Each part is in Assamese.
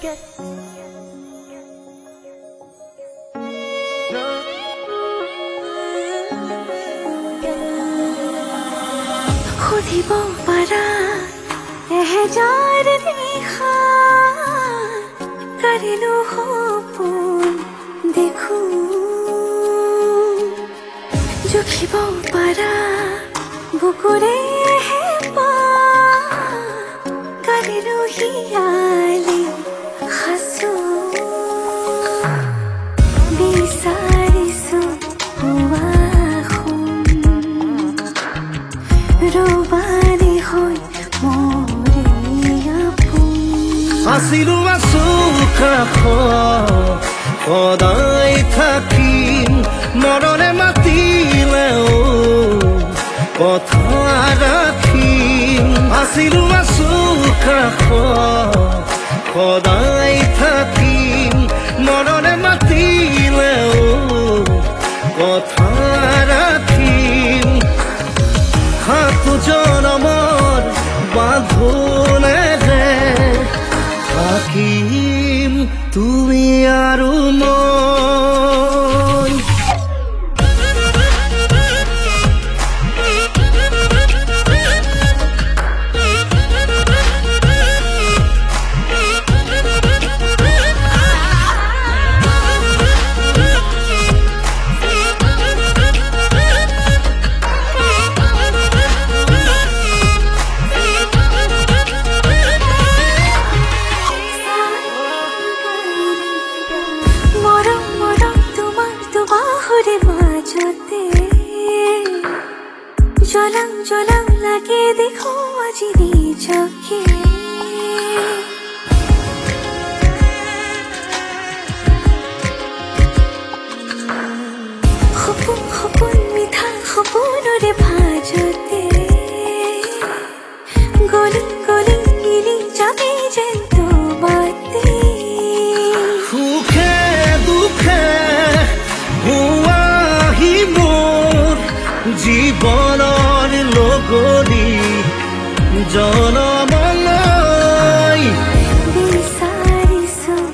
খুদিব পাৰা এহেজাৰ নিশা কাৰিলো সপোন দেখো জুখিব পাৰা বুকুৰে কাৰিলো হিয়ালি সাঁচো বিচাৰিছো ৰবাৰী হৈ আছিলো আছো সদায় থাকিম মৰণে মাতিলেও কথা ৰাখিম আছিলো আছো সদায় থাকিম মৰণে মাতিলেও কথা ৰাখিম সাতো জনমৰ বাঁধোনেৰে থাকিম তুমি আৰু মই জলং জলং লাগে দেখো আজি নিজকে সপোন সপোন মিঠা সপোনৰে ভাজতে গলি গলি গিলি যাবে যেন তোমাতে সুখে দুখে হুৱাহি মোৰ জীৱনৰ লগৰী জনমলৈ বিচাৰিছো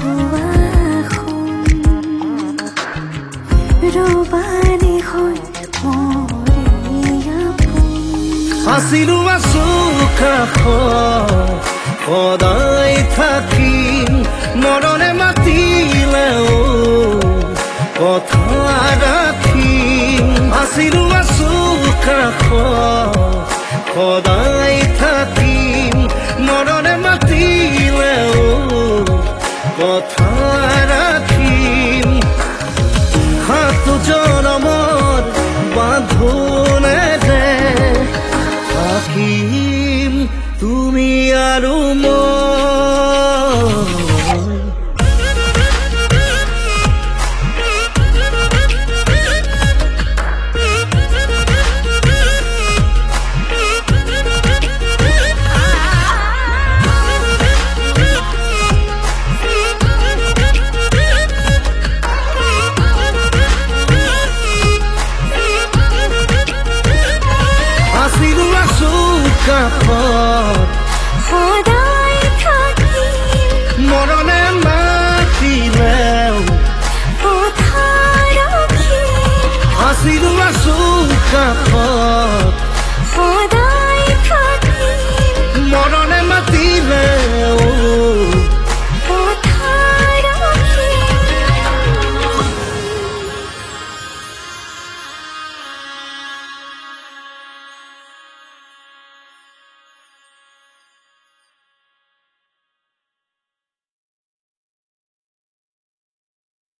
ৰবাৰী হৈ আছিলো আছো সদায় থাকিম মৰণে মাতিলেও কথা ৰাখিম আছিলো আছো সদায় থাকিম মৰণে মাতিলেও কথা ৰাখিম সাতো জনমৰ বাঁধোনেৰে থাকিম তুমি আৰু মই সদায় থাকিম মৰণে মাতিলেও কথা ৰাখিম আছিলো আছো